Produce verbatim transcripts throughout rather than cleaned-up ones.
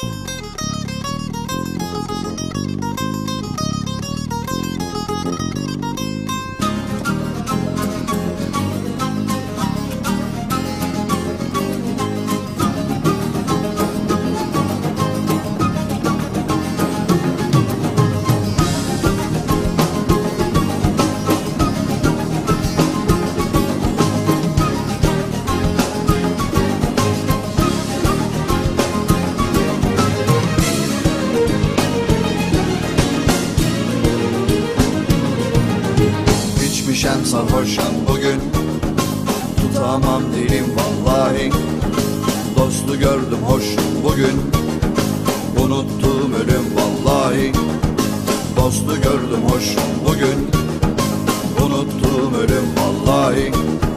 İçmişem sarhoşam bugün, tutamam dilim vallahi. Dostu gördüm hoş bugün, unuttum ölüm vallahi. Dostu gördüm hoş bugün, unuttum ölüm vallahi.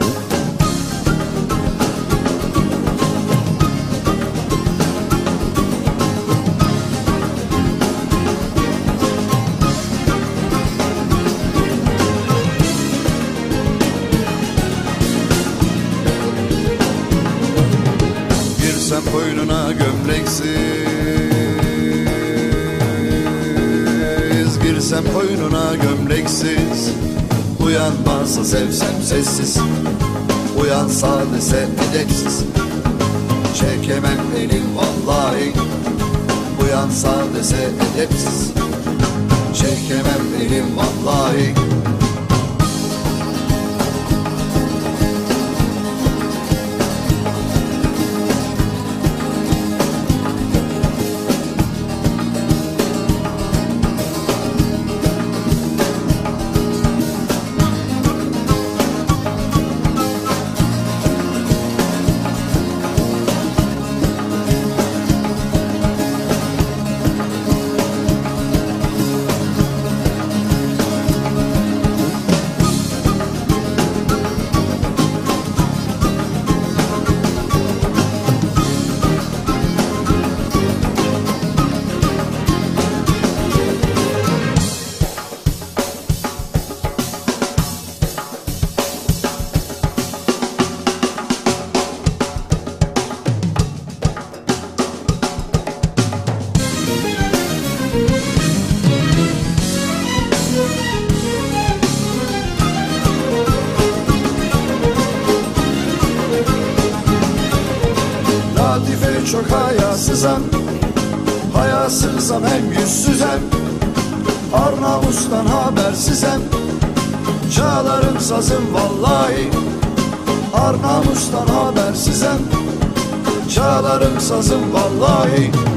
Girsem koynuna gömleksiz, girsem koynuna gömleksiz. Uyanmazsa sevsem sessiz, uyansa dese edepsiz. Çekemem elim vallahi, uyansa dese edepsiz. Çekemem elim vallahi. Latife çok hayasızam, hayasızam hem yüzsüzem. Arnavus'tan habersizem, çalarım sazım vallahi. Arnavus'tan habersizem, çalarım sazım vallahi.